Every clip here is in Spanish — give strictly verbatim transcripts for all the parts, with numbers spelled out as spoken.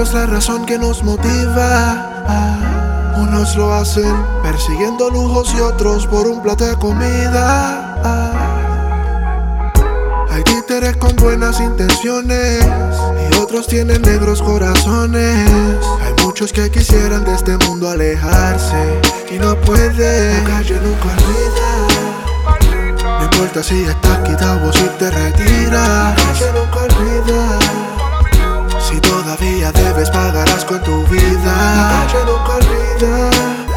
tenemos la razón que nos motiva. Ah, unos lo hacen persiguiendo lujos y otros por un plato de comida. Ah, hay títeres con buenas intenciones y otros tienen negros corazones. Hay muchos que quisieran de este mundo alejarse y no pueden. La calle nunca olvida. No importa si estás quitado o si te retiras. La calle nunca olvida. Si todavía debes, pagarás con tu vida. La calle nunca olvida,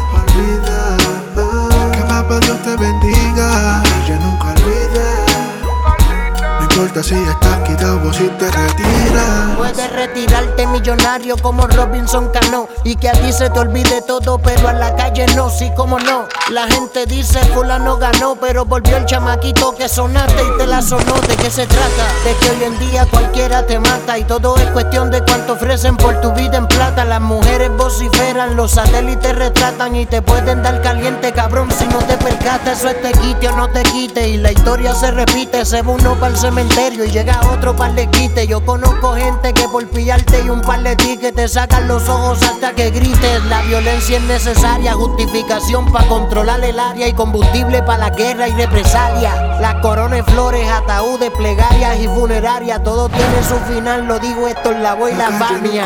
olvida. Que papá Dios te bendiga. La calle nunca olvida. No importa si estás quitado o si te retiras. Puedes retirarte millonario como Robinson Cano y que a ti se te olvide todo, pero a la calle no, sí como no. La gente dice fulano ganó, pero volvió el chamaquito que sonaste y te la sonó. ¿De qué se trata? De que hoy en día cualquiera te mata y todo es cuestión de cuánto ofrecen por tu vida en plata. Las mujeres vociferan, los satélites retratan y te pueden dar caliente, cabrón, si no te percatas. Eso es te quite o no te quite y la historia se repite. Se va uno para el cementerio y llega otro para le quite. Yo conozco gente que por pillarte y un par de tickets te sacan los ojos hasta que grites. La violencia es necesaria, justificación para controlar el área y combustible para la guerra y represalia. Las coronas, flores, ataúdes, plegarias y funerarias, todo tiene su final, lo digo esto en la voz y la famia.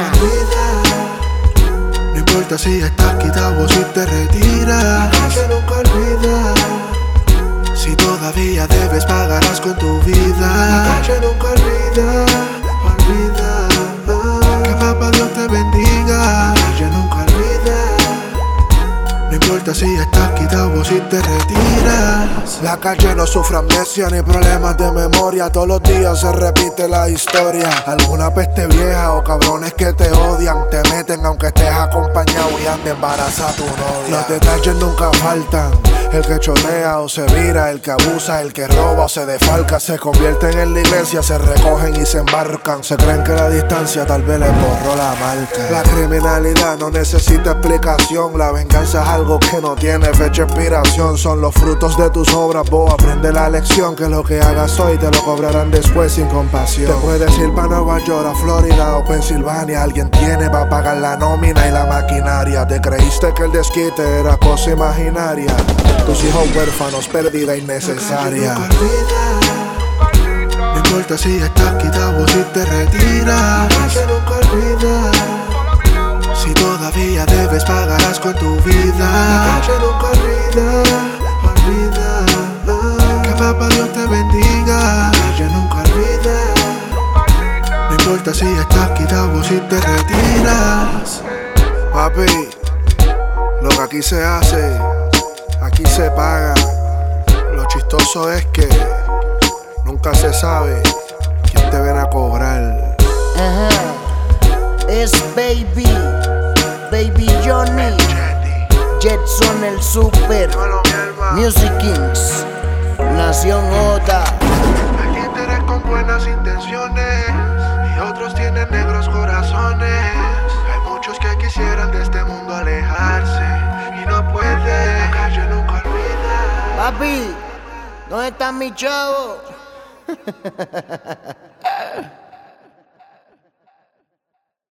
No importa si estás quitado o si te retiras. La calle nunca olvida. Si todavía debes, pagarás con tu vida. La calle nunca olvida, olvida. Que papá Dios te bendiga. La calle nunca olvida. No importa si estás quitado o si te retiras. La calle no sufre amnesia ni problemas de memoria. Todos los días se repite la historia. Alguna peste vieja o cabrones que te odian te meten aunque estés acompañado y ande embaraza a tu novia. Los detalles nunca faltan. El que chorrea o se vira, el que abusa, el que roba o se defalca. Se convierten en la iglesia, se recogen y se embarcan. Se creen que la distancia tal vez les borró la marca. La criminalidad no necesita explicación. La venganza es algo que no tiene fecha de expiración. Son los frutos de tus obras, vos aprende la lección. Que lo que hagas hoy te lo cobrarán después sin compasión. Te puedes ir para Nueva York, a Florida o Pensilvania. Alguien tiene para pagar la nómina y la maquinaria. Te creíste que el desquite era cosa imaginaria. Tus hijos huérfanos, pérdida innecesaria. No importa si estás quitado o si te retiras. La calle nunca olvida. Si todavía debes, pagarás con tu vida. La calle nunca olvida, olvida. Que papá Dios te bendiga. La calle nunca olvida. No importa si estás quitado o si te retiras. Papi, lo que aquí se hace, aquí se paga. Lo chistoso es que nunca se sabe quién te viene a cobrar. Ajá. Es Baby, Baby Johnny, Jetson el Super, Music Kings, Nación J. Hay títeres con buenas intenciones y otros tienen negros corazones. Hay muchos que quisieran de este mundo alejarse y no pueden. La calle nunca olvida. Papi, ¿dónde está mi chavo?